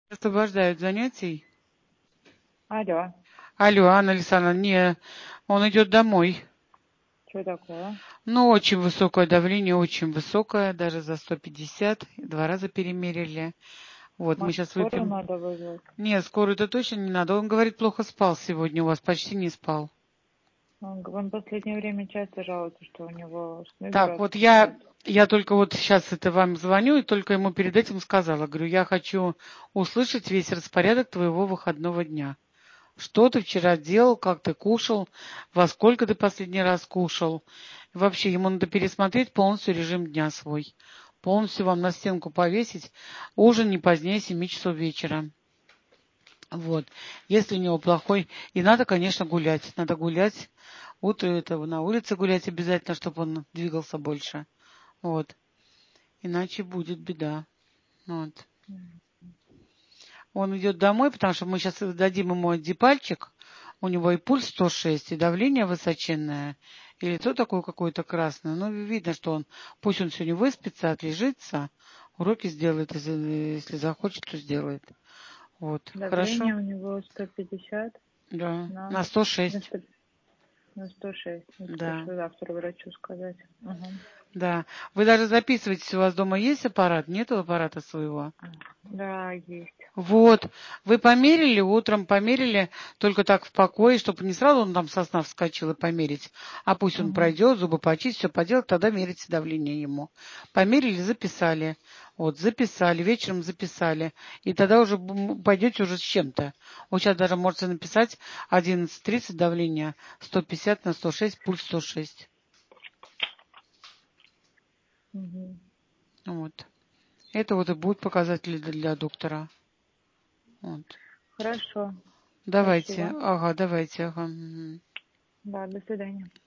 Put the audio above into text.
Освобождают занятий. Алло, Алло, Анна Александровна, не, он идет домой. что такое? Ну, очень высокое давление, очень высокое, даже за 150, 2 раза перемерили. Вот, мы Может, сейчас скорую выпьем. надо вызвать? Нет, скорую-то точно не надо. Он говорит, плохо спал сегодня у вас, почти не спал. Он в последнее время часто жалуется, что у него сны Так, вот дурацкие снятся. я только вот сейчас это вам звоню, и только ему перед этим сказала. Говорю, я хочу услышать весь распорядок твоего выходного дня. Что ты вчера делал, как ты кушал, во сколько ты последний раз кушал. Вообще, ему надо пересмотреть полностью режим дня свой. Полностью вам на стенку повесить ужин не позднее 7 часов вечера. Вот. Если у него плохой... И надо, конечно, гулять. Надо гулять. Утро этого на улице гулять обязательно, чтобы он двигался больше. Вот. Иначе будет беда. Вот. Он идет домой, потому что мы сейчас дадим ему дипальчик. У него и пульс 106, и давление высоченное, и лицо такое какое-то красное. Ну, видно, что он, пусть он сегодня выспится, отлежится, уроки сделает, если захочет, то сделает. Вот, хорошо? Давление у него 150 Да, на, на на, 106. 100 на 106. Это то, Да, что завтра врачу сказать. Ага. да. Вы даже записываетесь, у вас дома есть аппарат? Нету аппарата своего? Да, есть. Вот, вы померили, утром померили, только так в покое, чтобы не сразу он там со сна вскочил и померить, а пусть он Угу. пройдет, зубы почистит, все поделать, тогда мерите давление ему. Померили, записали, вот, записали, вечером записали, и тогда уже пойдете уже с чем-то. Вот сейчас даже можете написать 11:30 давление, 150 на 106, пульс 106. Угу. Вот. Это вот и будут показатели для доктора. Вот. Хорошо. Давайте, Спасибо. ага, давайте, ага. Мгм. Да, до свидания.